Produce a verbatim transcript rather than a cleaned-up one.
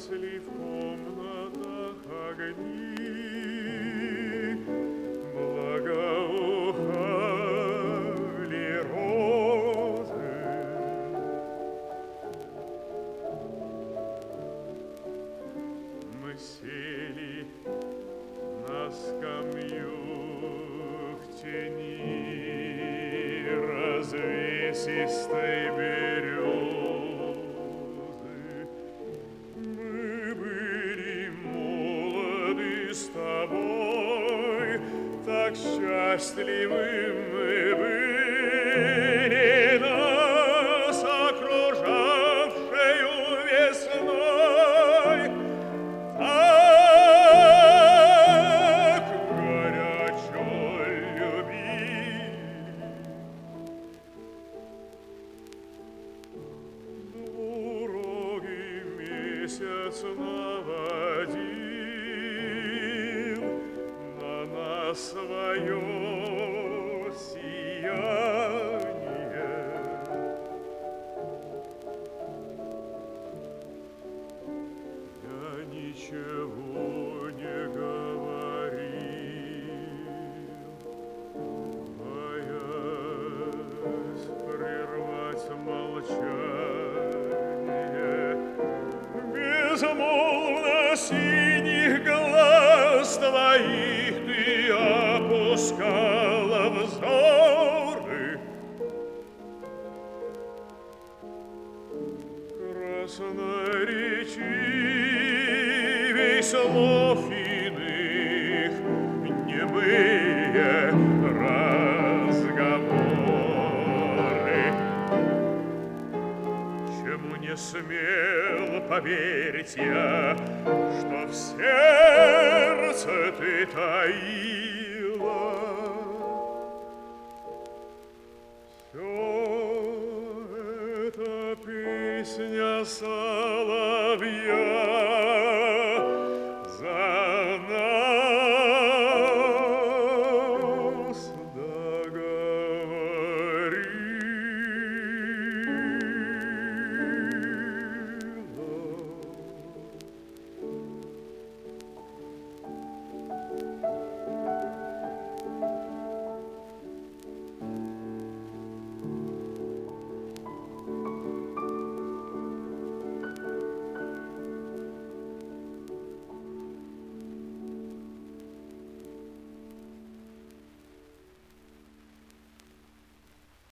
Гасли в комнатах огни, благоухали розы. Мы сели на скамью в тени развесистой березы. Мы были молоды с тобой, так счастливы мы были, нас окружавшею весной. Так горячо любили. Двурогий месяц наводил на нас свое сияние. Я ничего не говорил, боясь прервать молчание. Безмолвно синих глаз твоих ты опускала взоры. Красноречивей слов иных немые разговоры. Чему не смел поверить я, что в сердце ты таила. Всё это песня соловья.